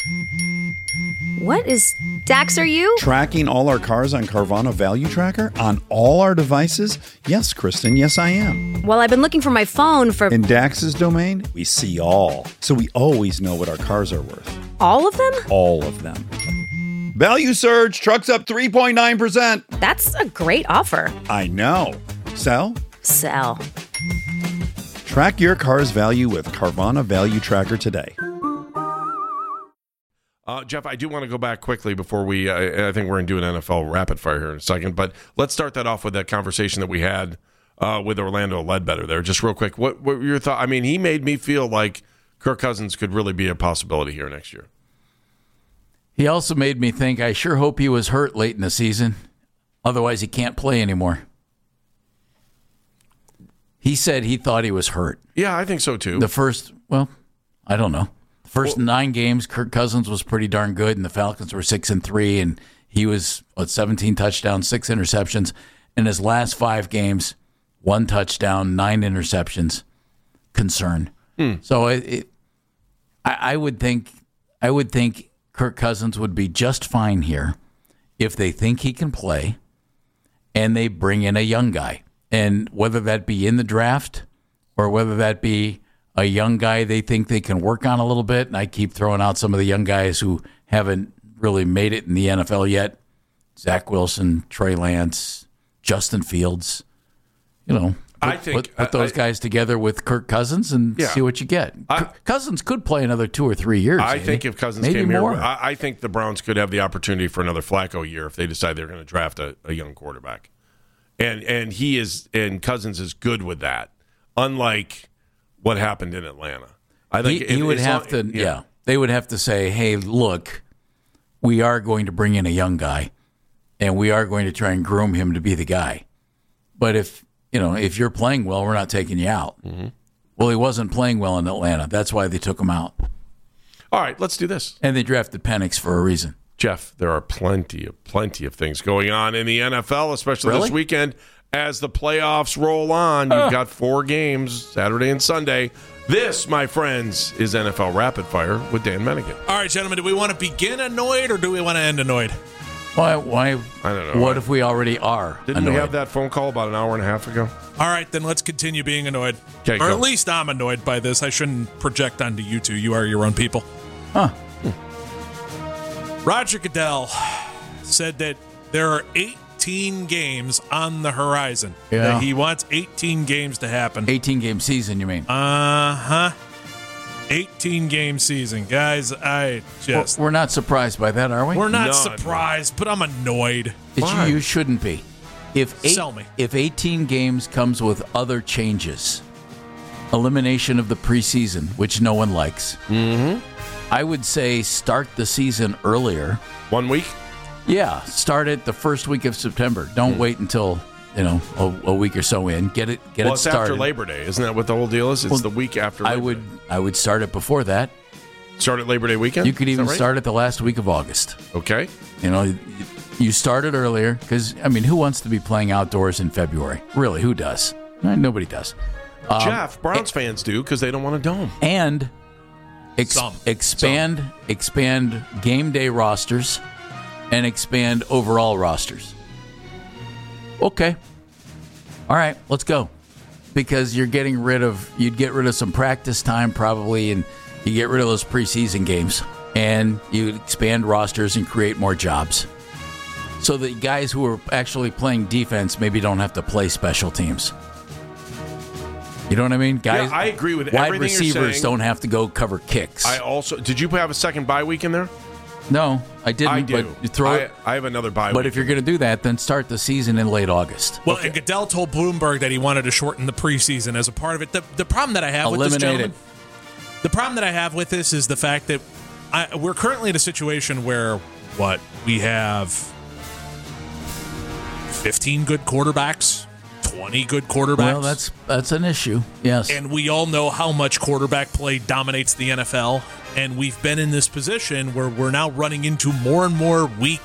What is... Dax, are you? Tracking all our cars on Carvana Value Tracker on all our devices? Yes, Kristen, yes, I am. Well, I've been looking for my phone for... In Dax's domain, we see all. So we always know what our cars are worth. All of them? All of them. Value surge, trucks up 3.9%. That's a great offer. I know. Sell? Sell. Track your car's value with Carvana Value Tracker today. Jeff, I do want to go back quickly before we, I think we're going to do an NFL rapid fire here in a second, but let's start that off with that conversation that we had with Orlando Ledbetter there. Just real quick, what were your thoughts? I mean, he made me feel like Kirk Cousins could really be a possibility here next year. He also made me think, I sure hope he was hurt late in the season. Otherwise, he can't play anymore. He said he thought he was hurt. Yeah, I think so too. I don't know. First 9 games, Kirk Cousins was pretty darn good, and the Falcons were 6-3, and he was 17 touchdowns, 6 interceptions. In his last 5 games, 1 touchdown, 9 interceptions. Concern. So I would think Kirk Cousins would be just fine here if they think he can play, and they bring in a young guy, and whether that be in the draft or whether that be a young guy they think they can work on a little bit. And I keep throwing out some of the young guys who haven't really made it in the NFL yet. Zach Wilson, Trey Lance, Justin Fields. Put those guys together with Kirk Cousins and see what you get. Cousins could play another 2 or 3 years. I think if Cousins came here, I think the Browns could have the opportunity for another Flacco year if they decide they're going to draft a young quarterback. And Cousins is good with that, unlike what happened in Atlanta. I think he would have to. Yeah, they would have to say, "Hey, look, we are going to bring in a young guy, and we are going to try and groom him to be the guy. But if you're playing well, we're not taking you out." Mm-hmm. Well, he wasn't playing well in Atlanta. That's why they took him out. All right, let's do this. And they drafted Penix for a reason. Jeff, there are plenty of things going on in the NFL, especially this weekend. As the playoffs roll on, you've got 4 games, Saturday and Sunday. This, my friends, is NFL Rapid Fire with Dan Menigan. All right, gentlemen, do we want to begin annoyed or do we want to end annoyed? Why? I don't know. What if we already are Didn't annoyed? we have that phone call about an hour and a half ago? All right, then let's continue being annoyed. Okay, or at least I'm annoyed by this. I shouldn't project onto you two. You are your own people. Huh. Roger Goodell said that there are 18 games on the horizon. Yeah. That he wants 18 games to happen. 18-game season, you mean? 18-game season. Guys, We're not surprised by that, are we? We're not surprised, but I'm annoyed. You shouldn't be. Sell me. If 18 games comes with other changes, elimination of the preseason, which no one likes, I would say start the season earlier. 1 week? Yeah, start it the first week of September. Don't wait until a week or so in. Get it started. It's after Labor Day, isn't that what the whole deal is? It's the week after Labor Day. I would start it before that. Start at Labor Day weekend? You could even start it the last week of August. Okay. You started earlier because, who wants to be playing outdoors in February? Really, who does? Nobody does. Jeff, Browns fans do because they don't want a dome. And expand game day rosters and expand overall rosters. Okay. All right, let's go. Because you'd get rid of some practice time probably, and you get rid of those preseason games, and you expand rosters and create more jobs. So that guys who are actually playing defense maybe don't have to play special teams. You know what I mean? Guys, I agree with wide everything receivers you're saying. don't have to go cover kicks. Did you have a second bye week in there? No, I didn't. I do. But you throw it. I have another bye week. But if you're going to do that, then start the season in late August. Well, and Goodell told Bloomberg that he wanted to shorten the preseason as a part of it. The problem that I have with this, gentleman, the problem that I have with this is the fact that we're currently in a situation where we have 15 good quarterbacks, 20 good quarterbacks. Well, that's an issue. Yes. And we all know how much quarterback play dominates the NFL. And we've been in this position where we're now running into more and more week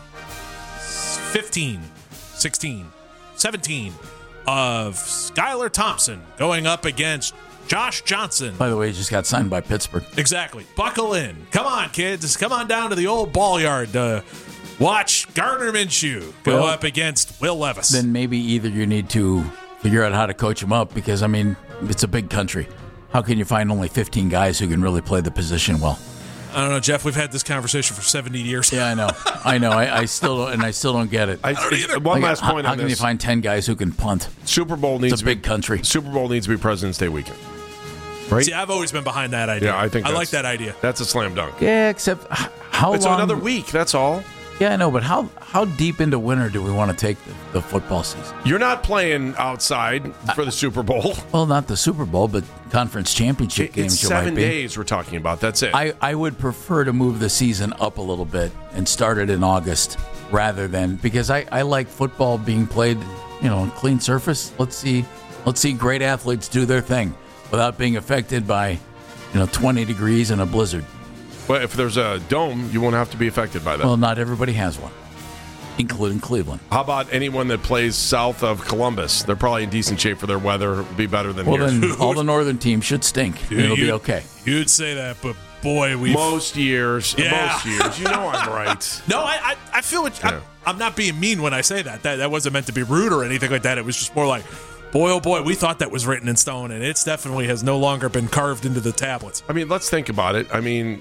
15, 16, 17 of Skylar Thompson going up against Josh Johnson. By the way, he just got signed by Pittsburgh. Exactly. Buckle in. Come on, kids. Come on down to the old ball yard to watch Gardner Minshew go up against Will Levis. Then maybe either you need to figure out how to coach him up because, I mean, it's a big country. How can you find only 15 guys who can really play the position well? I don't know, Jeff. We've had this conversation for 70 years. Yeah, I know. I still don't get it. One last point how on can this. you find 10 guys who can punt? Super Bowl needs It's a big country. Super Bowl needs to be President's Day weekend. Right? See, I've always been behind that idea. Yeah, I like that idea. That's a slam dunk. Yeah, except how It's long? another week. That's all. Yeah, I know, but how deep into winter do we want to take the football season? You're not playing outside for the Super Bowl. Well, not the Super Bowl, but conference championship games. It's you might 7 be. days we're talking about. That's it. I would prefer to move the season up a little bit and start it in August rather than because I like football being played, on clean surface. Let's see great athletes do their thing without being affected by 20 degrees and a blizzard. Well, if there's a dome, you won't have to be affected by that. Well, not everybody has one, including Cleveland. How about anyone that plays south of Columbus? They're probably in decent shape for their weather. It'll be better than Well, here. then all the northern teams should stink. It'll be okay. You'd say that, but boy, Most years. Yeah. Most years. You know I'm right. No, I feel what I'm not being mean when I say that. That wasn't meant to be rude or anything like that. It was just more like, boy, oh boy, we thought that was written in stone, and it's definitely has no longer been carved into the tablets. I mean, let's think about it. I mean,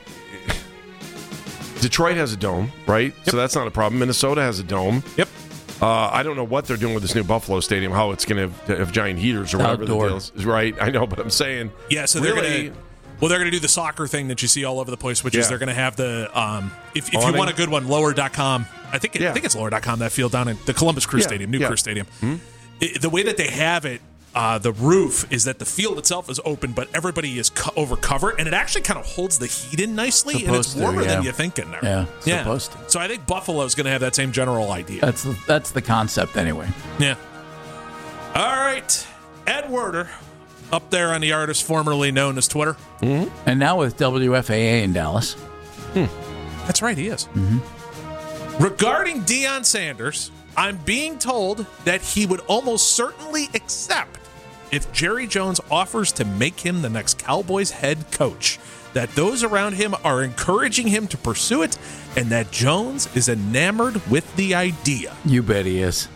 Detroit has a dome, right? Yep. So that's not a problem. Minnesota has a dome. Yep. I don't know what they're doing with this new Buffalo Stadium, how it's going to have giant heaters or whatever Outdoor. the deal is. Right, I know, but I'm saying. Yeah, so really, they're going to do the soccer thing that you see all over the place, which is they're going to have the if you Awning. want a good one, lower.com. I think it's lower.com, that field down in the Columbus Crew Stadium, New Crew Stadium. Mm-hmm. The way that they have it, the roof is that the field itself is open, but everybody is over covered, and it actually kind of holds the heat in nicely, and it's warmer than you think in there. Yeah, supposed to. So I think Buffalo is going to have that same general idea. That's the concept anyway. Yeah. All right. Ed Werder, up there on the artist formerly known as Twitter. Mm-hmm. And now with WFAA in Dallas. That's right, he is. Mm-hmm. Regarding Deion Sanders, I'm being told that he would almost certainly accept if Jerry Jones offers to make him the next Cowboys head coach, that those around him are encouraging him to pursue it, and that Jones is enamored with the idea. You bet he is.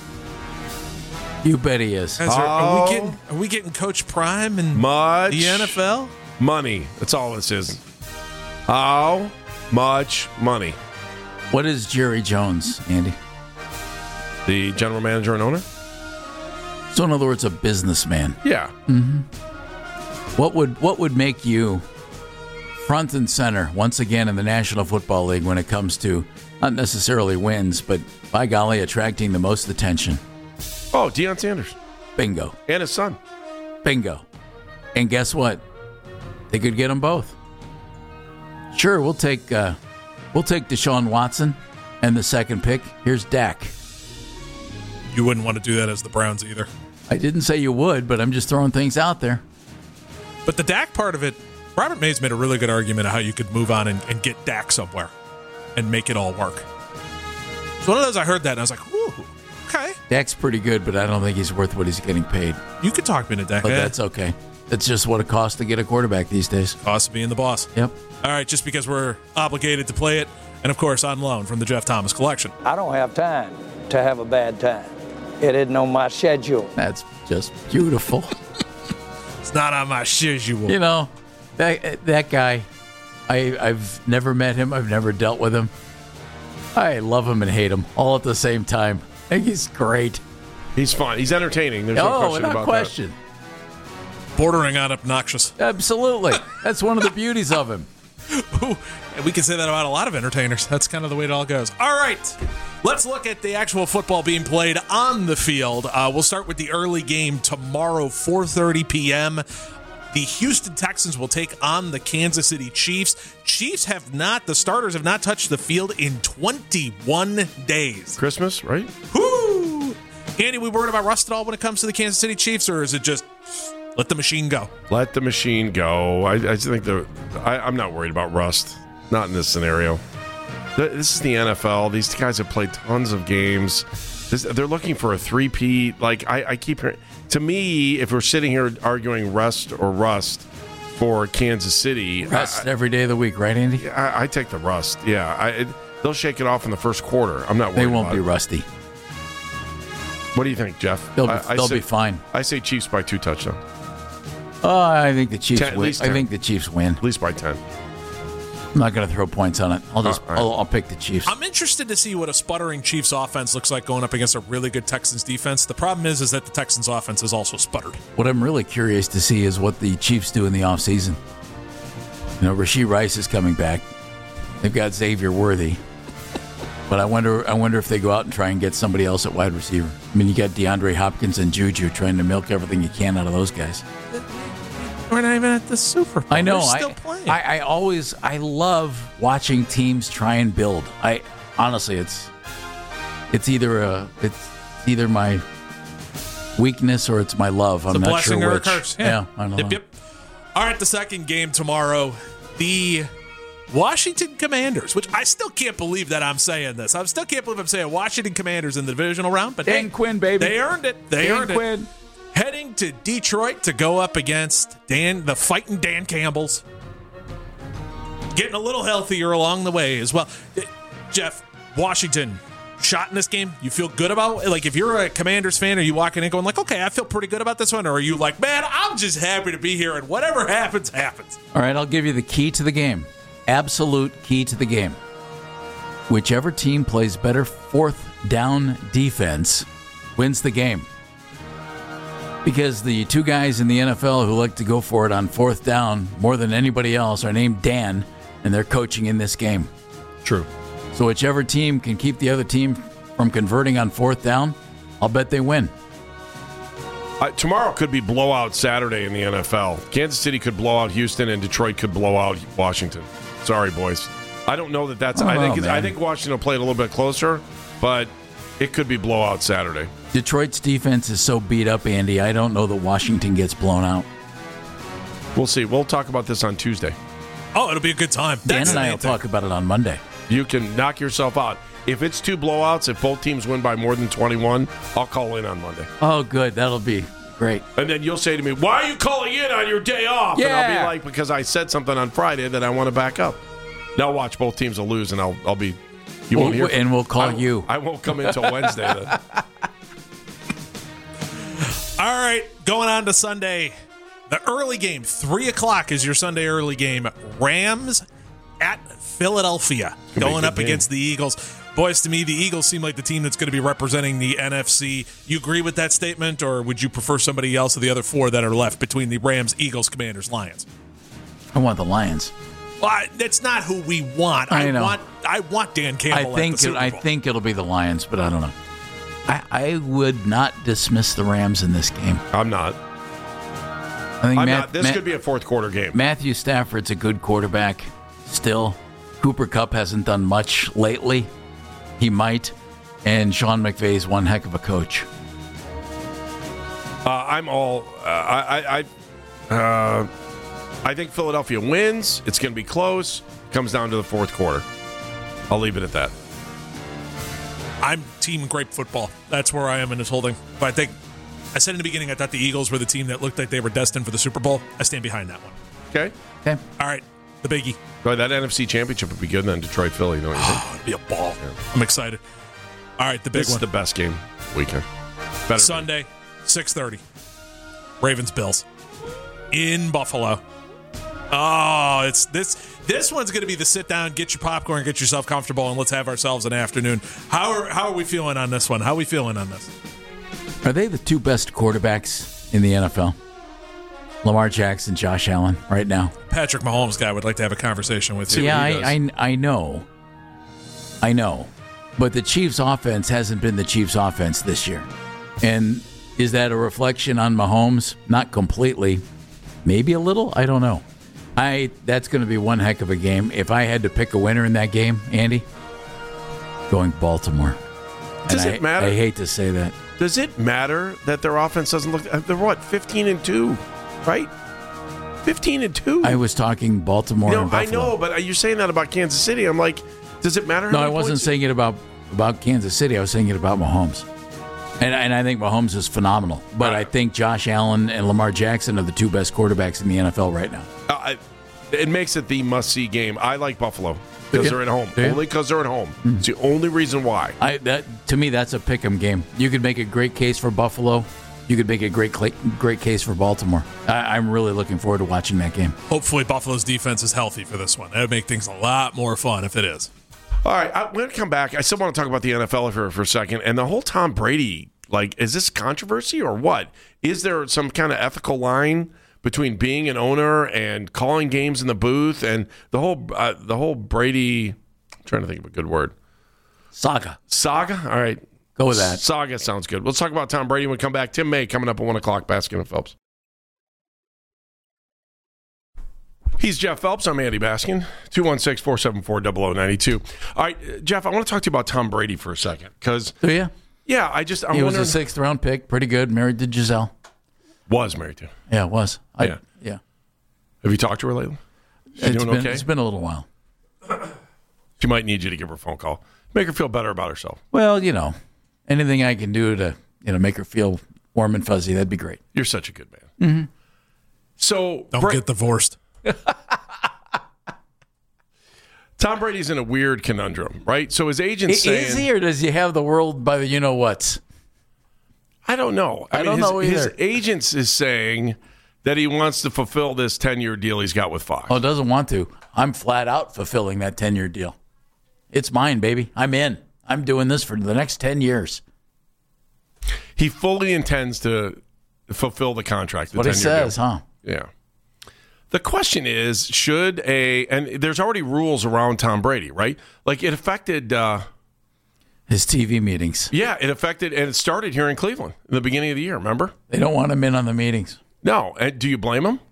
You bet he is. Are we getting Coach Prime and much the NFL? Money. That's all this is. How much money? What is Jerry Jones, Andy? The general manager and owner? So in other words, a businessman. Yeah. Mm-hmm. What would make you front and center once again in the National Football League when it comes to not necessarily wins, but by golly, attracting the most attention? Oh, Deion Sanders. Bingo. And his son. Bingo. And guess what? They could get them both. Sure, we'll take Deshaun Watson and the second pick. Here's Dak. You wouldn't want to do that as the Browns either. I didn't say you would, but I'm just throwing things out there. But the Dak part of it, Robert Mays made a really good argument of how you could move on and get Dak somewhere and make it all work. It's one of those I heard that and I was like, ooh, okay. Dak's pretty good, but I don't think he's worth what he's getting paid. You could talk me into Dak. But that's okay. That's just what it costs to get a quarterback these days. Cost of being the boss. Yep. All right, just because we're obligated to play it, and of course on loan from the Jeff Thomas Collection. I don't have time to have a bad time. It isn't on my schedule. That's just beautiful. It's not on my schedule. You know, that guy, I've never met him. I've never dealt with him. I love him and hate him all at the same time. I think he's great. He's fun. He's entertaining. There's no question without about question. that. Bordering on obnoxious. Absolutely. That's one of the beauties of him. Ooh, and we can say that about a lot of entertainers. That's kind of the way it all goes. All right. Let's look at the actual football being played on the field. We'll start with the early game tomorrow, 4:30 p.m. The Houston Texans will take on the Kansas City Chiefs. The starters have not touched the field in 21 days. Christmas, right? Whoo! Andy, we worried about rust at all when it comes to the Kansas City Chiefs, or is it just let the machine go? Let the machine go. I just think I'm not worried about rust. Not in this scenario. This is the NFL. These guys have played tons of games. They're looking for a three-peat. Like I keep hearing, to me, if we're sitting here arguing rest or rust for Kansas City, Rest every day of the week, right, Andy? I take the rust. Yeah, they'll shake it off in the first quarter. I'm not worried. They won't about be it. rusty. What do you think, Jeff? They'll be fine. I say Chiefs by 2 touchdowns. Oh, I think the Chiefs 10, win. I think the Chiefs win. At least by 10. I'm not going to throw points on it. I'll pick the Chiefs. I'm interested to see what a sputtering Chiefs offense looks like going up against a really good Texans defense. The problem is that the Texans offense is also sputtered. What I'm really curious to see is what the Chiefs do in the offseason. Rashee Rice is coming back. They've got Xavier Worthy. But I wonder if they go out and try and get somebody else at wide receiver. I mean, you got DeAndre Hopkins and Juju trying to milk everything you can out of those guys. We're not even at the Super Bowl. I know. They're still playing. I love watching teams try and build. Honestly, it's either my weakness or it's my love. I'm not sure which. It's a blessing or a curse. Yeah, I don't know. Yep. All right, the second game tomorrow, the Washington Commanders, which I still can't believe that I'm saying this. I still can't believe I'm saying Washington Commanders in the divisional round. But Dan Quinn, baby. They earned it. Quinn. Heading to Detroit to go up against the fighting Dan Campbells. Getting a little healthier along the way as well. Jeff, Washington, shot in this game? You feel good about it? Like, if you're a Commanders fan, are you walking in going like, okay, I feel pretty good about this one? Or are you like, man, I'm just happy to be here and whatever happens, happens? All right, I'll give you the key to the game. Absolute key to the game. Whichever team plays better fourth down defense wins the game. Because the two guys in the NFL who like to go for it on fourth down more than anybody else are named Dan, and they're coaching in this game. True. So whichever team can keep the other team from converting on fourth down, I'll bet they win. Tomorrow could be blowout Saturday in the NFL. Kansas City could blow out Houston, and Detroit could blow out Washington. Sorry, boys. I don't know that that's. I think Washington will play it a little bit closer, but it could be blowout Saturday. Detroit's defense is so beat up, Andy. I don't know that Washington gets blown out. We'll see. We'll talk about this on Tuesday. Oh, it'll be a good time. Dan and I will talk about it on Monday. You can knock yourself out. If it's 2 blowouts, if both teams win by more than 21, I'll call in on Monday. Oh, good. That'll be great. And then you'll say to me, why are you calling in on your day off? Yeah. And I'll be like, because I said something on Friday that I want to back up. Now watch, both teams will lose, and I'll be... You won't hear. And we'll call you. I won't come in until Wednesday then. All right, going on to Sunday. The early game, 3 o'clock is your Sunday early game. Rams at Philadelphia, going up against the Eagles. Boys, to me, the Eagles seem like the team that's going to be representing the NFC. You agree with that statement, or would you prefer somebody else of the other 4 that are left between the Rams, Eagles, Commanders, Lions? I want the Lions. Well, that's not who we want. I know. I want Dan Campbell at the Super Bowl. I think it'll be the Lions, but I don't know. I would not dismiss the Rams in this game. I'm not. I think This could be a fourth quarter game. Matthew Stafford's a good quarterback still. Cooper Kupp hasn't done much lately. He might. And Sean McVay's one heck of a coach. I'm all... I think Philadelphia wins. It's going to be close. Comes down to the fourth quarter. I'll leave it at that. I'm team great football. That's where I am in this whole thing. But I said in the beginning I thought the Eagles were the team that looked like they were destined for the Super Bowl. I stand behind that one. Okay. All right, the biggie. Boy, that NFC Championship would be good then, Detroit-Philly. You know what you think? It'd be a ball. Yeah. I'm excited. All right, the big This one. is the best game weekend. Better Sunday, 6:30. Ravens-Bills in Buffalo. Oh, it's this one's going to be the sit down, get your popcorn, get yourself comfortable, and let's have ourselves an afternoon. How are we feeling on this one? How are we feeling on this? Are they the 2 best quarterbacks in the NFL? Lamar Jackson, Josh Allen, right now. Patrick Mahomes guy would like to have a conversation with you. Yeah, I know. But the Chiefs' offense hasn't been the Chiefs' offense this year. And is that a reflection on Mahomes? Not completely. Maybe a little. I don't know. That's going to be one heck of a game. If I had to pick a winner in that game, Andy, going Baltimore. Does it matter? I hate to say that. Does it matter that their offense doesn't look... They're what, 15-2, right? 15-2. I was talking Baltimore and Buffalo. I know, but you're saying that about Kansas City. I'm like, does it matter? No, I wasn't saying it about Kansas City. I was saying it about Mahomes. And I think Mahomes is phenomenal. But I think Josh Allen and Lamar Jackson are the two best quarterbacks in the NFL right now. It makes it the must-see game. I like Buffalo because they're at home. Only because they're at home. Mm-hmm. It's the only reason why. To me, that's a pick-em game. You could make a great case for Buffalo. You could make a great case for Baltimore. I'm really looking forward to watching that game. Hopefully Buffalo's defense is healthy for this one. That would make things a lot more fun if it is. All right, I'm going to come back. I still want to talk about the NFL for a second. And the whole Tom Brady, is this controversy or what? Is there some kind of ethical line between being an owner and calling games in the booth and the whole Brady? I'm trying to think of a good word. Saga. All right. Go with that. Saga sounds good. Let's talk about Tom Brady when we come back. Tim May coming up at 1 o'clock, Baskin and Phelps. He's Jeff Phelps. I'm Andy Baskin. 216-474-0092. All right, Jeff, I want to talk to you about Tom Brady for a second. Do you? Yeah, he was a sixth-round pick. Pretty good. Married to Giselle. Was married to. Yeah, was. Yeah. Have you talked to her lately? She's doing okay? It's been a little while. She might need you to give her a phone call. Make her feel better about herself. Well, anything I can do to make her feel warm and fuzzy, that'd be great. You're such a good man. Mm-hmm. So don't get divorced. Tom Brady's in a weird conundrum, right? So his agent's saying... Is he, or does he have the world by the you-know-whats? I don't know. I don't know either. His agent is saying that he wants to fulfill this 10-year deal he's got with Fox. Oh, doesn't want to. I'm flat out fulfilling that 10-year deal. It's mine, baby. I'm in. I'm doing this for the next 10 years. He fully intends to fulfill the contract. What he says, deal. Huh? Yeah. The question is, and there's already rules around Tom Brady, right? It affected... his TV meetings. Yeah, it affected, and it started here in Cleveland in the beginning of the year, remember? They don't want him in on the meetings. No. Do you blame him?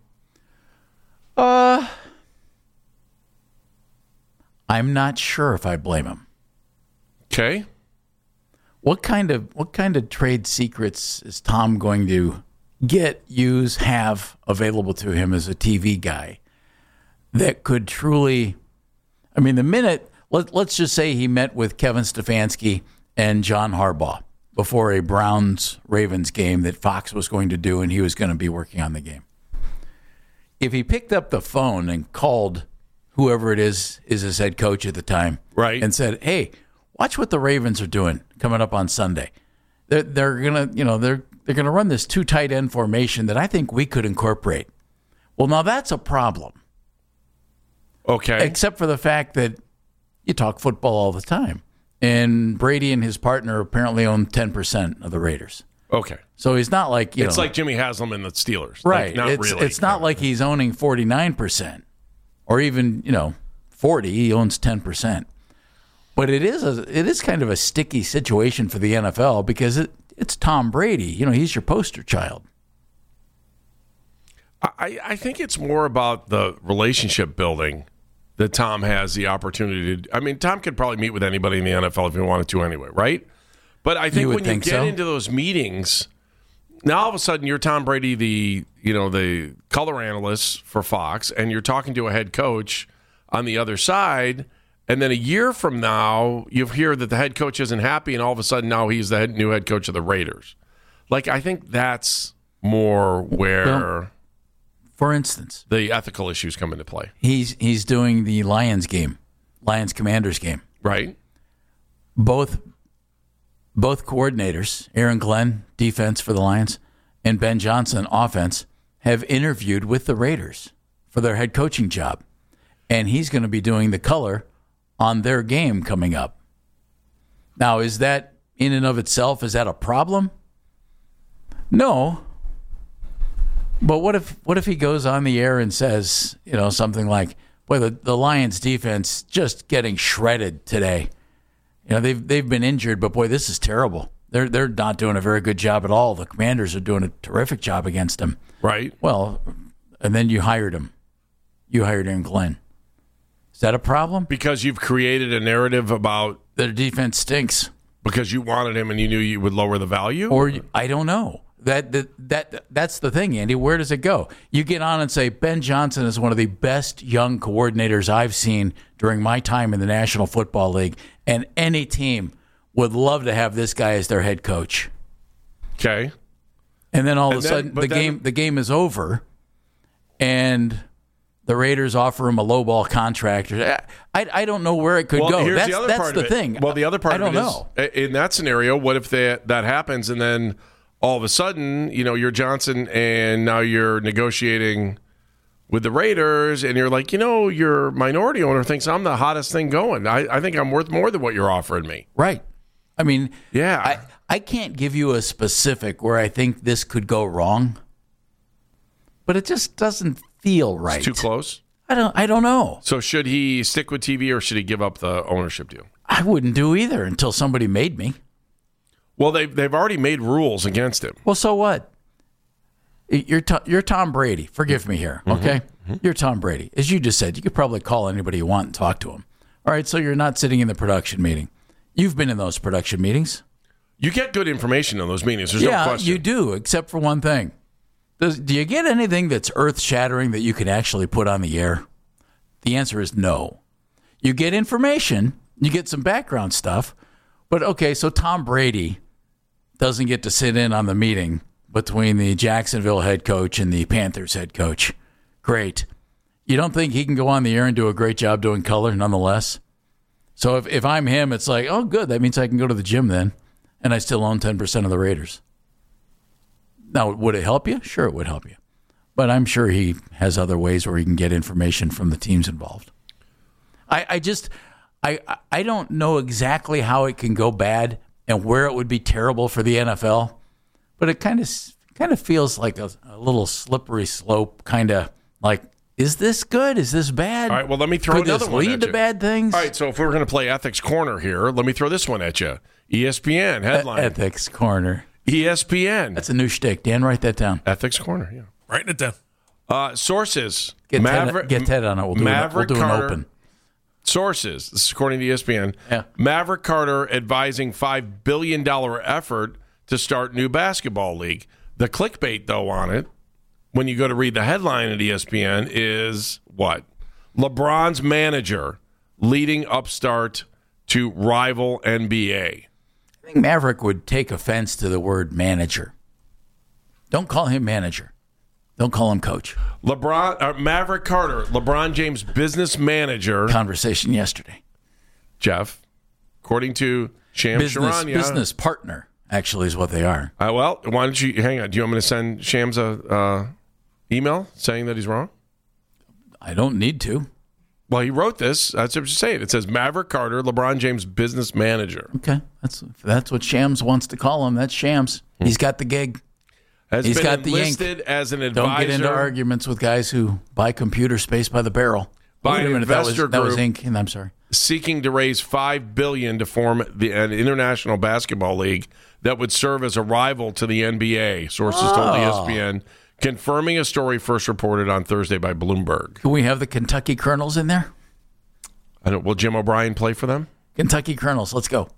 I'm not sure if I blame him. Okay. What kind of trade secrets is Tom going to have available to him as a TV guy that could truly, the minute, let's just say he met with Kevin Stefanski and John Harbaugh before a Browns-Ravens game that Fox was going to do, and he was going to be working on the game. If he picked up the phone and called whoever it is his head coach at the time, right, and said, "Hey, watch what the Ravens are doing coming up on Sunday. They're gonna run this 2 tight end formation that I think we could incorporate." Well, now that's a problem. Okay. Except for the fact that you talk football all the time, and Brady and his partner apparently own 10% of the Raiders. Okay. So he's not like it's like Jimmy Haslam and the Steelers, right? Really. It's not like he's owning 49% or even 40. He owns 10%. But it is kind of a sticky situation for the NFL because it's Tom Brady. He's your poster child. I think it's more about the relationship building that Tom has the opportunity to. Tom could probably meet with anybody in the NFL if he wanted to anyway, right? But I think when you get into those meetings, now all of a sudden you're Tom Brady, the color analyst for Fox, and you're talking to a head coach on the other side. And then a year from now, you hear that the head coach isn't happy, and all of a sudden now he's the new head coach of the Raiders. I think that's more where, well, for instance, the ethical issues come into play. He's doing the Lions Commanders game, right? Both coordinators, Aaron Glenn, defense for the Lions, and Ben Johnson, offense, have interviewed with the Raiders for their head coaching job, and he's going to be doing the color on their game coming up. Now, is that in and of itself, is that a problem? No. But what if he goes on the air and says, something like, boy, the Lions defense just getting shredded today. They've been injured, but boy, this is terrible. They're not doing a very good job at all. The Commanders are doing a terrific job against them. Right. Well, and then you hired him. You hired Aaron Glenn. Is that a problem? Because you've created a narrative about their defense stinks. Because you wanted him and you knew you would lower the value? Or I don't know. That's the thing, Andy. Where does it go? You get on and say, Ben Johnson is one of the best young coordinators I've seen during my time in the National Football League, and any team would love to have this guy as their head coach. Okay. And then all of And a then- sudden, but the game is over, and the Raiders offer him a lowball contract. I don't know where it could go. Here's That's the other that's part the of it. thing. Well, the other part I don't of it know. is, in that scenario, what if that happens and then all of a sudden, you're Johnson and now you're negotiating with the Raiders and you're like, your minority owner thinks I'm the hottest thing going. I think I'm worth more than what you're offering me. Right. I mean, Yeah. I can't give you a specific where I think this could go wrong, but it just doesn't feel right. It's too close. I don't know. So should he stick with TV or should he give up the ownership deal? I wouldn't do either until somebody made me. Well, they've already made rules against him. Well, so what? You're Tom Brady. Forgive me here, okay? You're Tom Brady. As you just said, you could probably call anybody you want and talk to him. All right, so you're not sitting in the production meeting. You've been in those production meetings. You get good information on those meetings. There's no question. You do, except for one thing. Do you get anything that's earth-shattering that you can actually put on the air? The answer is no. You get information, you get some background stuff, but okay, so Tom Brady doesn't get to sit in on the meeting between the Jacksonville head coach and the Panthers head coach. Great. You don't think he can go on the air and do a great job doing color nonetheless? So if I'm him, it's like, oh, good, that means I can go to the gym then, and I still own 10% of the Raiders. Now, would it help you? Sure, it would help you. But I'm sure he has other ways where he can get information from the teams involved. I don't know exactly how it can go bad and where it would be terrible for the NFL, but it kind of feels like a little slippery slope, kind of like, is this good? Is this bad? All right, well, let me throw Could another this one lead at to you. bad things? All right, so if we're going to play Ethics Corner here, let me throw this one at you. ESPN headline. Ethics Corner. ESPN. That's a new shtick. Dan, write that down. Ethics Corner, yeah. Writing it down. Sources. Get Ted on it. We'll do Maverick an Carter. open. Sources. This is according to ESPN. Yeah. Maverick Carter advising $5 billion effort to start new basketball league. The clickbait, though, on it, when you go to read the headline at ESPN, is what? LeBron's manager leading upstart to rival NBA. I think Maverick would take offense to the word manager. Don't call him manager. Don't call him coach. Maverick Carter, LeBron James' business manager. Conversation yesterday. Jeff, according to Shams Charania. Business partner, actually, is what they are. Well, why don't you hang on? Do you want me to send Shams a email saying that he's wrong? I don't need to. Well, he wrote this. That's what I'm saying. It says Maverick Carter, LeBron James' business manager. Okay, that's what Shams wants to call him. That's Shams. He's got the gig. Has He's been got the enlisted as an advisor. Don't get into arguments with guys who buy computer space by the barrel. By Wait a an minute, that was investor Inc. And I'm sorry. Seeking to raise $5 billion to form an international basketball league that would serve as a rival to the NBA. Sources told ESPN, confirming a story first reported on Thursday by Bloomberg. Can we have the Kentucky Colonels in there? Will Jim O'Brien play for them? Kentucky Colonels, let's go.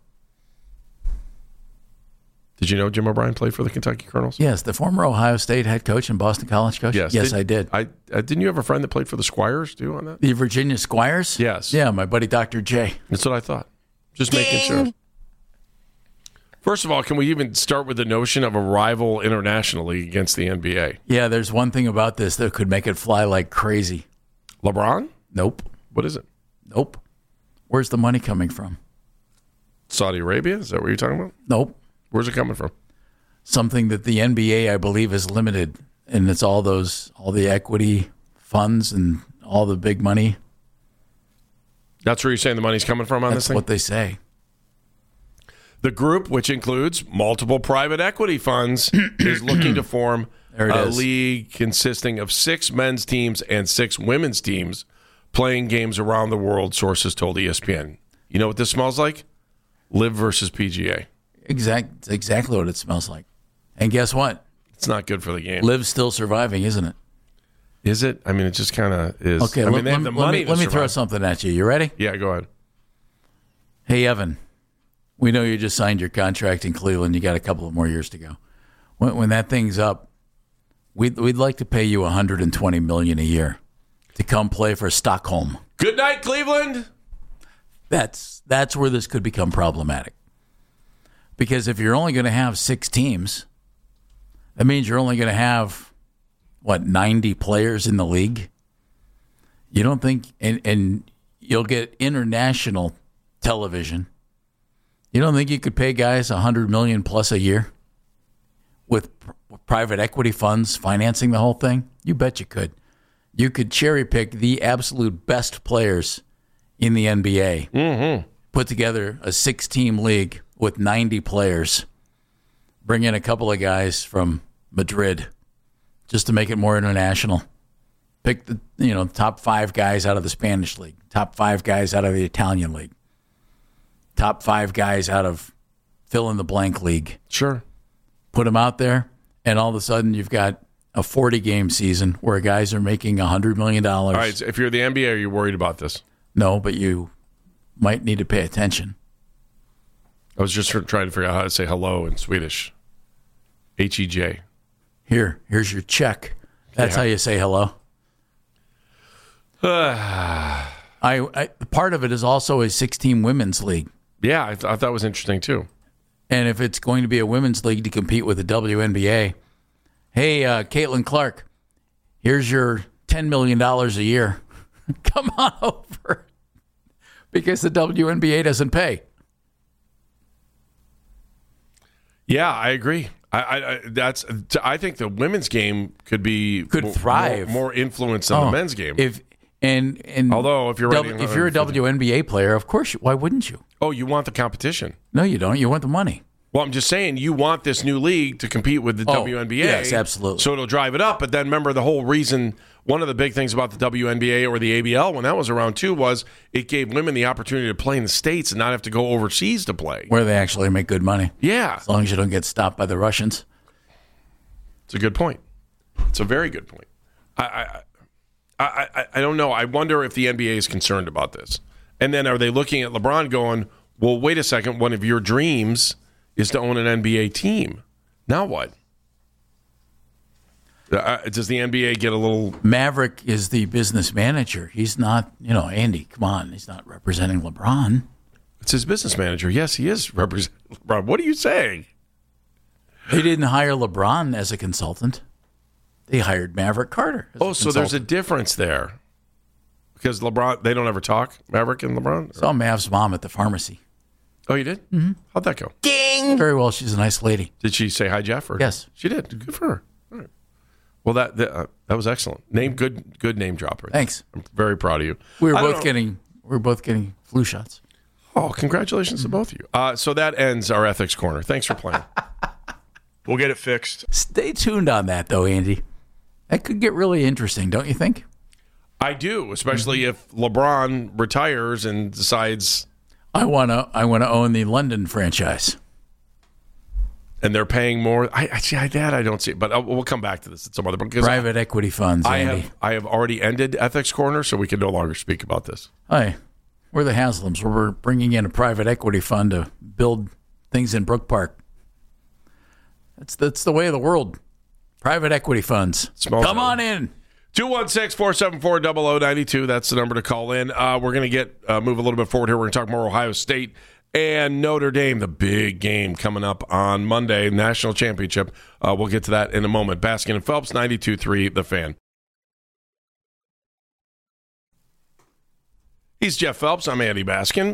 Did you know Jim O'Brien played for the Kentucky Colonels? Yes, the former Ohio State head coach and Boston College coach. Yes, I did. Didn't you have a friend that played for the Squires too on that? The Virginia Squires? Yes. Yeah, my buddy Dr. J. That's what I thought. Just making sure. First of all, can we even start with the notion of a rival international league against the NBA? Yeah, there's one thing about this that could make it fly like crazy. LeBron? Nope. What is it? Nope. Where's the money coming from? Saudi Arabia? Is that what you're talking about? Nope. Where's it coming from? Something that the NBA, I believe, is limited, and it's all the equity funds and all the big money. That's where you're saying the money's coming from on this That's thing? what they say. The group, which includes multiple private equity funds, is looking to form a league consisting of 6 men's teams and 6 women's teams playing games around the world, sources told ESPN. You know what this smells like? Live versus PGA. Exactly what it smells like. And guess what? It's not good for the game. Live's still surviving, isn't it? Is it? I mean, it just kind of is. Okay, I mean, they have the money let me to throw survive. something at you. You ready? Yeah, go ahead. Hey, Evan, we know you just signed your contract in Cleveland. You got a couple of more years to go. When that thing's up, we'd like to pay you $120 million a year to come play for Stockholm. Good night, Cleveland. That's where this could become problematic. Because if you're only going to have 6 teams, That means you're only going to have, 90 players in the league? You don't think, and you'll get international television. You don't think you could pay guys $100 million plus a year with private equity funds financing the whole thing? You bet you could. You could cherry pick the absolute best players in the NBA, put together a 6-team league with 90 players, bring in a couple of guys from Madrid just to make it more international. Pick the top 5 guys out of the Spanish league, top 5 guys out of the Italian league, top 5 guys out of fill in the blank league. Sure. Put them out there, and all of a sudden you've got a 40-game season where guys are making $100 million. All right, so if you're the NBA, are you worried about this? No, but you might need to pay attention. I was just trying to figure out how to say hello in Swedish. H-E-J. Here's your check. That's how you say hello. I part of it is also a 6-team women's league. Yeah, I thought that was interesting too. And if it's going to be a women's league to compete with the WNBA, hey, Caitlin Clark, here's your $10 million a year. Come on over. Because the WNBA doesn't pay. Yeah, I agree. I think the women's game could thrive, more influence than the men's game. Although if you're a WNBA player, of course, why wouldn't you? Oh, you want the competition? No, you don't. You want the money. Well, I'm just saying you want this new league to compete with the WNBA. Yes, absolutely. So it'll drive it up. But then remember the whole reason, one of the big things about the WNBA or the ABL when that was around too was it gave women the opportunity to play in the States and not have to go overseas to play. Where they actually make good money. Yeah. As long as you don't get stopped by the Russians. It's a good point. It's a very good point. I don't know. I wonder if the NBA is concerned about this. And then are they looking at LeBron going, well, wait a second, one of your dreams is to own an NBA team. Now what? Does the NBA get a little... Maverick is the business manager. He's not, Andy, come on. He's not representing LeBron. It's his business manager. Yes, he is representing LeBron. What are you saying? They didn't hire LeBron as a consultant. They hired Maverick Carter. So there's a difference there. Because LeBron, they don't ever talk, Maverick and LeBron? Saw Mav's mom at the pharmacy. Oh, you did? Mm-hmm. How'd that go? Ding! Very well. She's a nice lady. Did she say hi, Jeff? Yes. She did. Good for her. All right. Well, that was excellent. Good name drop right Thanks. there. I'm very proud of you. We were both getting flu shots. Oh, congratulations to both of you. So that ends our ethics corner. Thanks for playing. We'll get it fixed. Stay tuned on that, though, Andy. That could get really interesting, don't you think? I do, especially if LeBron retires and decides I want to own the London franchise. And they're paying more. I don't see it, but we'll come back to this at some other point. Private equity funds, Andy. I have already ended Ethics Corner, so we can no longer speak about this. Hi, we're the Haslams. We're bringing in a private equity fund to build things in Brook Park. That's the way of the world. Private equity funds. Come on in. 216-474-0092. That's the number to call in. We're going to move a little bit forward here. We're going to talk more Ohio State and Notre Dame, the big game coming up on Monday, national championship. We'll get to that in a moment. Baskin and Phelps, 92.3, The Fan. He's Jeff Phelps. I'm Andy Baskin.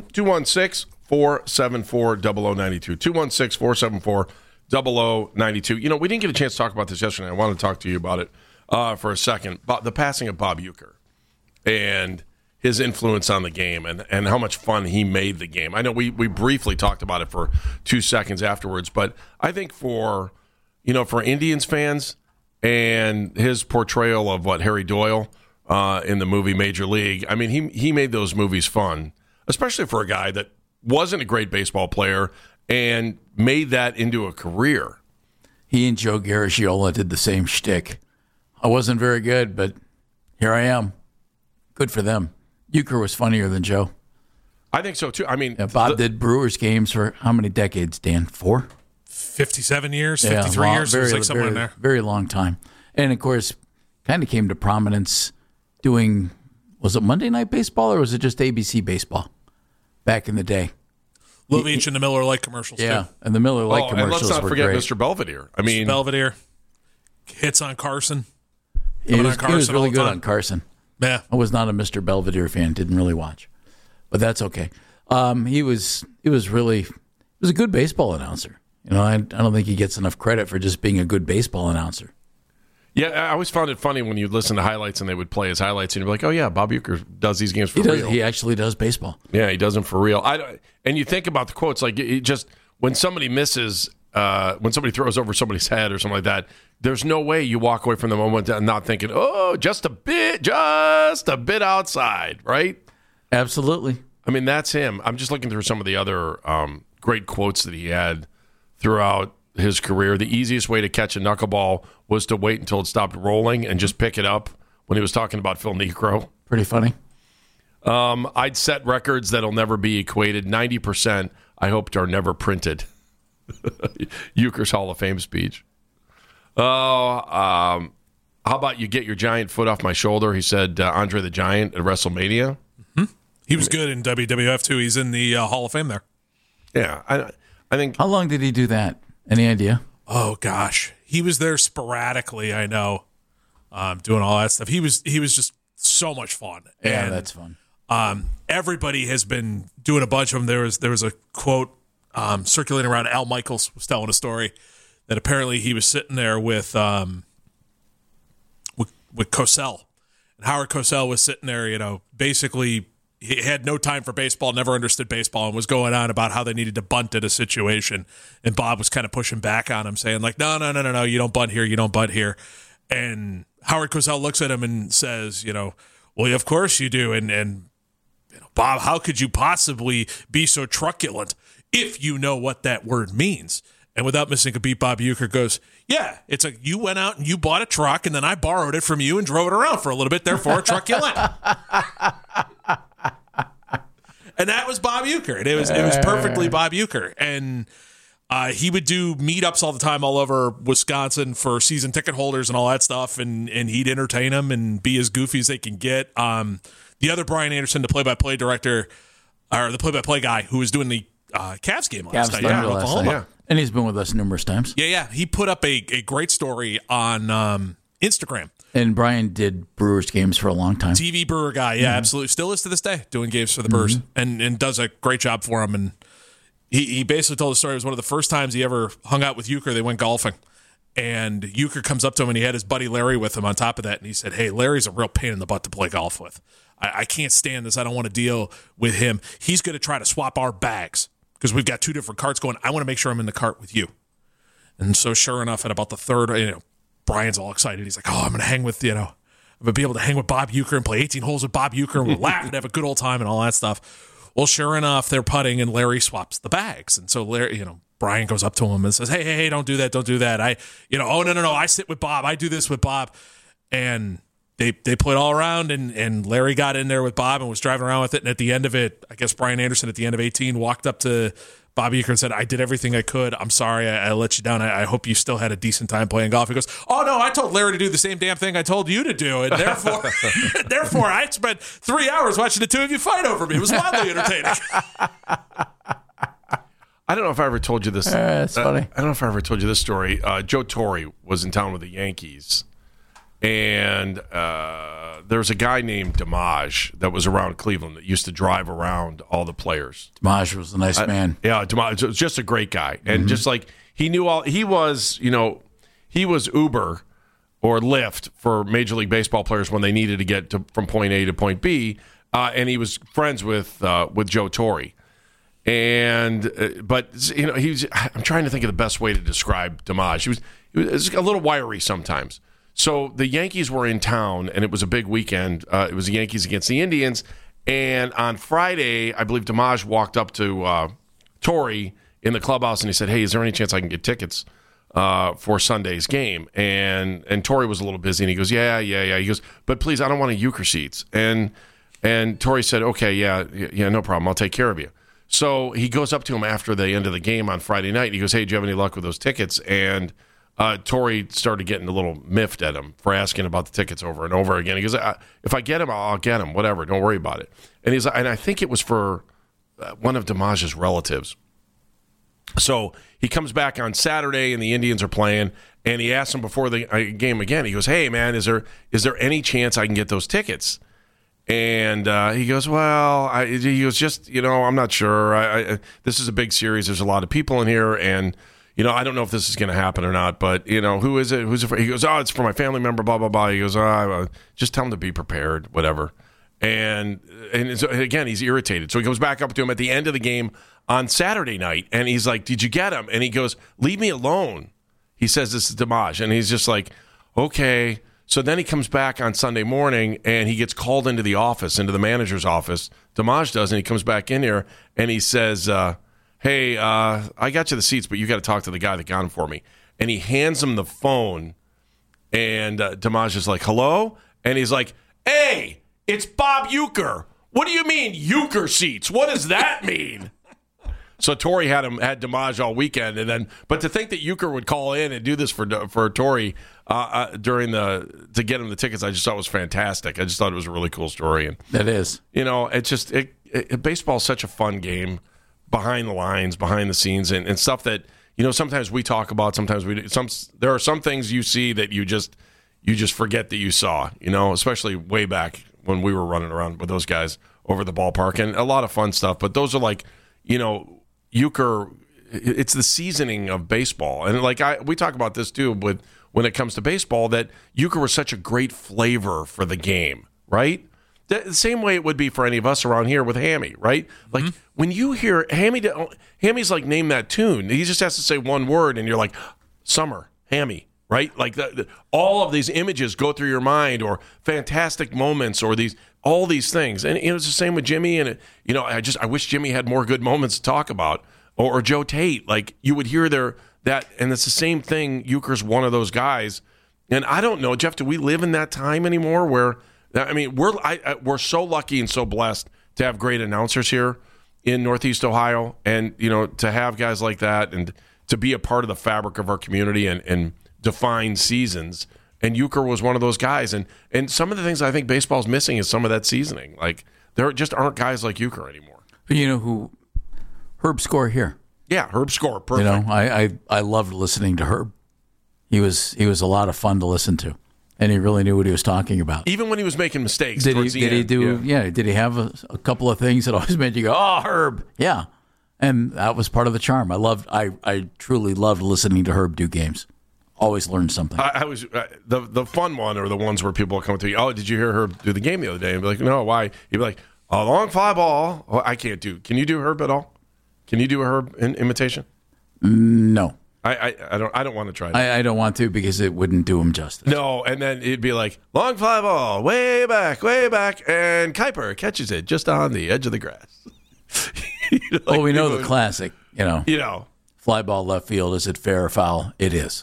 216-474-0092. 216-474-0092. We didn't get a chance to talk about this yesterday. I want to talk to you about it for a second. The passing of Bob Uecker and his influence on the game and how much fun he made the game. I know we briefly talked about it for 2 seconds afterwards, but I think for Indians fans and his portrayal of Harry Doyle in the movie Major League, I mean, he made those movies fun, especially for a guy that wasn't a great baseball player and made that into a career. He and Joe Garagiola did the same shtick. I wasn't very good, but here I am. Good for them. Uecker was funnier than Joe. I think so, too. I mean, Bob did Brewers games for how many decades, Dan? 4? 57 years, 53 years. It was like somewhere in there. Very long time. And, of course, kind of came to prominence doing, was it Monday Night Baseball or was it just ABC Baseball back in the day? Love each and the Miller Lite commercials, too. Yeah, and the Miller Lite commercials were great. And let's not forget Mr. Belvedere. Belvedere. hits on Carson. He was Carson really all the good time. on Carson. Yeah. I was not a Mr. Belvedere fan. Didn't really watch, but that's okay. He was a good baseball announcer. I don't think he gets enough credit for just being a good baseball announcer. Yeah, I always found it funny when you'd listen to highlights and they would play his highlights and you'd be like, oh, yeah, Bob Uecker does these games for real. He actually does baseball. Yeah, he does them for real. And you think about the quotes, like it just when somebody misses, when somebody throws over somebody's head or something like that, there's no way you walk away from the moment not thinking, oh, just a bit outside, right? Absolutely. I mean, that's him. I'm just looking through some of the other great quotes that he had throughout his career. The easiest way to catch a knuckleball was to wait until it stopped rolling and just pick it up, when he was talking about Phil Niekro. Pretty funny. I'd set records that'll never be equated. 90% I hoped are never printed. Uecker's Hall of Fame speech. How about you get your giant foot off my shoulder? He said Andre the Giant at WrestleMania. Mm-hmm. He was good in WWF, too. He's in the Hall of Fame there. Yeah, I think. How long did he do that? Any idea? Oh, gosh. He was there sporadically, I know, doing all that stuff. He was just so much fun. Yeah, and, that's fun. Everybody has been doing a bunch of them. There was a quote circulating around. Al Michaels was telling a story that apparently he was sitting there with Cosell. And Howard Cosell was sitting there, basically he had no time for baseball, never understood baseball, and was going on about how they needed to bunt at a situation. And Bob was kind of pushing back on him, saying like, no, you don't bunt here, you don't bunt here. And Howard Cosell looks at him and says, well, of course you do. And Bob, how could you possibly be so truculent if you know what that word means? And without missing a beat, Bob Uecker goes, yeah, it's like you went out and you bought a truck and then I borrowed it from you and drove it around for a little bit, therefore truculent. And that was Bob Uecker. It was perfectly Bob Uecker. And he would do meetups all the time all over Wisconsin for season ticket holders and all that stuff. And he'd entertain them and be as goofy as they can get. The other Brian Anderson, the play-by-play director, or the play-by-play guy who was doing the Cavs game last night. Yeah, Oklahoma. Yeah. And he's been with us numerous times. Yeah. He put up a great story on Instagram. And Brian did Brewers games for a long time. TV Brewer guy, yeah, absolutely. Still is to this day doing games for the Brewers and does a great job for him. And he basically told the story. It was one of the first times he ever hung out with Uecker. They went golfing. And Uecker comes up to him, and he had his buddy Larry with him on top of that. And he said, hey, Larry's a real pain in the butt to play golf with. I can't stand this. I don't want to deal with him. He's going to try to swap our bags because we've got two different carts going. I want to make sure I'm in the cart with you. And so sure enough, at about the third, Brian's all excited. He's like, oh, I'm going to hang with, I'm going to be able to hang with Bob Uecker and play 18 holes with Bob Uecker and we'll laugh and have a good old time and all that stuff. Well, sure enough, they're putting and Larry swaps the bags. And so Larry, Brian goes up to him and says, hey, don't do that. Don't do that. Oh, no. I sit with Bob. I do this with Bob. And they played all around and Larry got in there with Bob and was driving around with it. And at the end of it, I guess Brian Anderson at the end of 18 walked up to Bob Uecker and said, I did everything I could. I'm sorry. I let you down. I hope you still had a decent time playing golf. He goes, oh, no, I told Larry to do the same damn thing I told you to do. And therefore I spent 3 hours watching the two of you fight over me. It was wildly entertaining. I don't know if I ever told you this. It's funny. I don't know if I ever told you this story. Joe Torre was in town with the Yankees. And there was a guy named Dimage that was around Cleveland that used to drive around all the players. Dimage was a nice man. Yeah, Dimage was just a great guy. And just like he knew he was Uber or Lyft for Major League Baseball players when they needed to get from point A to point B. And he was friends with Joe Torre. And but I'm trying to think of the best way to describe Dimage. He was a little wiry sometimes. So the Yankees were in town, and it was a big weekend. It was the Yankees against the Indians. And on Friday, I believe Dimage walked up to Torre in the clubhouse, and he said, hey, is there any chance I can get tickets for Sunday's game? And Torre was a little busy, and he goes, yeah. He goes, but please, I don't want Uecker seats. And Torre said, okay, yeah, no problem. I'll take care of you. So he goes up to him after the end of the game on Friday night, and he goes, hey, do you have any luck with those tickets? And Torre started getting a little miffed at him for asking about the tickets over and over again. He goes, if I get him, I'll get him. Whatever. Don't worry about it. And I think it was for one of Dimage's relatives. So he comes back on Saturday, and the Indians are playing, and he asks him before the game again. He goes, "Hey, man, is there any chance I can get those tickets?" And he goes, "Well," he goes, "just, I'm not sure. This is a big series. There's a lot of people in here, and I don't know if this is going to happen or not. But who is it? Who's it for?" He goes, "Oh, it's for my family member. Blah blah blah." He goes, "Just tell him to be prepared, whatever." And so, again, he's irritated. So he goes back up to him at the end of the game on Saturday night, and he's like, "Did you get him?" And he goes, "Leave me alone." He says this is Dimaj, and he's just like, "Okay." So then he comes back on Sunday morning, and he gets called into the office, into the manager's office. Dimaj does, and he comes back in here, and he says, "Hey, I got you the seats, but you got to talk to the guy that got them for me." And he hands him the phone, and Dimaj is like, "Hello?" And he's like, "Hey, it's Bob Uecker. What do you mean, Uecker seats? What does that mean?" So Torey had Dimaj all weekend, but to think that Uecker would call in and do this for Torey to get him the tickets, I just thought was fantastic. I just thought it was a really cool story. And it is. It's just baseball is such a fun game, behind the lines, behind the scenes, and stuff that sometimes we talk about, sometimes we do. There are some things you see that you just forget that you saw. Especially way back when we were running around with those guys over the ballpark, and a lot of fun stuff. But those are like, Uecker, it's the seasoning of baseball. And we talk about this too when it comes to baseball, that Uecker was such a great flavor for the game, right? The same way it would be for any of us around here with Hammy, right? Like when you hear Hammy's like, name that tune. He just has to say one word, and you're like, summer, Hammy, right? Like all of these images go through your mind, or fantastic moments, or all these things. And it's the same with Jimmy. And I wish Jimmy had more good moments to talk about, or Joe Tate. Like you would hear and it's the same thing. Uecker's one of those guys. And I don't know, Jeff, do we live in that time anymore where, we're so lucky and so blessed to have great announcers here in Northeast Ohio, and, to have guys like that and to be a part of the fabric of our community and define seasons. And Uecker was one of those guys. And some of the things I think baseball's missing is some of that seasoning. Like, there just aren't guys like Uecker anymore. But you know who? Herb Score here. Yeah, Herb Score. Perfect. I loved listening to Herb. He was a lot of fun to listen to, and he really knew what he was talking about. Even when he was making mistakes. Did he have a couple of things that always made you go, "Oh, Herb"? Yeah. And that was part of the charm. I truly loved listening to Herb do games. Always learned something. I was the fun one, or the ones where people come to you, "Oh, did you hear Herb do the game the other day?" And be like, "No, why?" You'd be like, "A long fly ball." Oh, I can't do. Can you do Herb at all? Can you do a Herb imitation? No. I don't want to try that. I don't want to, because it wouldn't do him justice. No, and then it'd be like, long fly ball, way back, and Kuiper catches it just on the edge of the grass. Well, we know the classic, fly ball left field. Is it fair or foul? It is.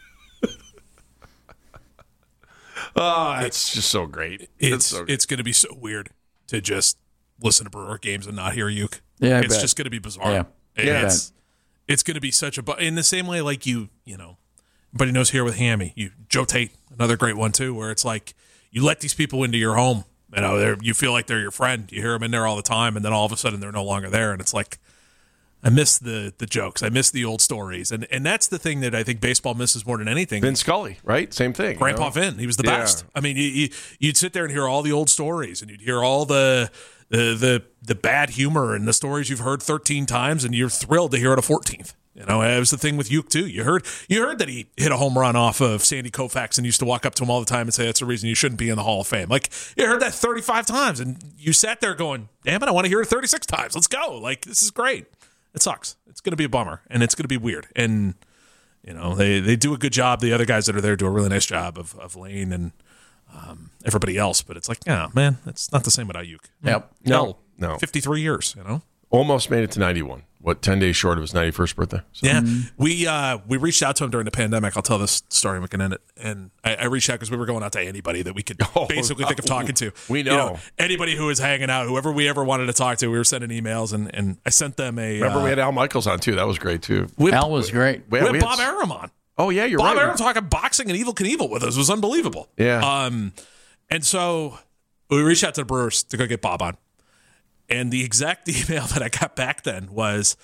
It's just so great. It's going to be so weird to just listen to Brewer games and not hear Uke. Yeah, it's just going to be bizarre. Yeah. It's going to be such in the same way, like everybody knows here with Hammy, Joe Tate, another great one too, where it's like you let these people into your home, you feel like they're your friend. You hear them in there all the time, and then all of a sudden they're no longer there, and it's like, I miss the jokes. I miss the old stories. And that's the thing that I think baseball misses more than anything. Vin Scully, right? Same thing. Grandpa Vin. He was the best. I mean, you'd sit there and hear all the old stories, and you'd hear all the bad humor and the stories you've heard 13 times, and you're thrilled to hear it a 14th. It was the thing with Uke too. You heard that he hit a home run off of Sandy Koufax and used to walk up to him all the time and say, "That's the reason you shouldn't be in the Hall of Fame." Like, you heard that 35 times, and you sat there going, "Damn it, I want to hear it 36 times. Let's go. Like, this is great." It sucks. It's going to be a bummer, and it's going to be weird. And they do a good job. The other guys that are there do a really nice job of Lane and everybody else. But it's like, man, it's not the same without Uke. Yep. No. 53 years. Almost made it to 91. 10 days short of his 91st birthday. So. Yeah, we reached out to him during the pandemic. I'll tell this story and we can end it. And I reached out because we were going out to anybody that we could basically think of talking to. We know. Anybody who was hanging out, whoever we ever wanted to talk to, we were sending emails, and I sent them a... Remember we had Al Michaels on, too. That was great, too. Al was great. We had Bob Arum on. Oh, yeah, you're Bob right. Arum talking boxing and Evel Knievel with us. It was unbelievable. Yeah. And so we reached out to the Brewers to go get Bob on. And the exact email that I got back then was,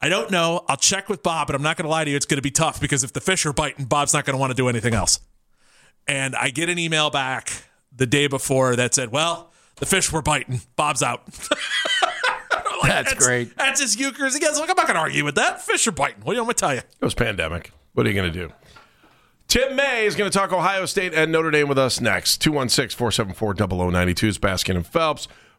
I don't know. I'll check with Bob, but I'm not going to lie to you. It's going to be tough because if the fish are biting, Bob's not going to want to do anything else. And I get an email back the day before that said, well, the fish were biting. Bob's out. That's great. That's as euchre as he gets. Like, I'm not going to argue with that. Fish are biting. What do you want me to tell you? It was pandemic. What are you going to do? Tim May is going to talk Ohio State and Notre Dame with us next. 216-474-0092 is Baskin and Phelps.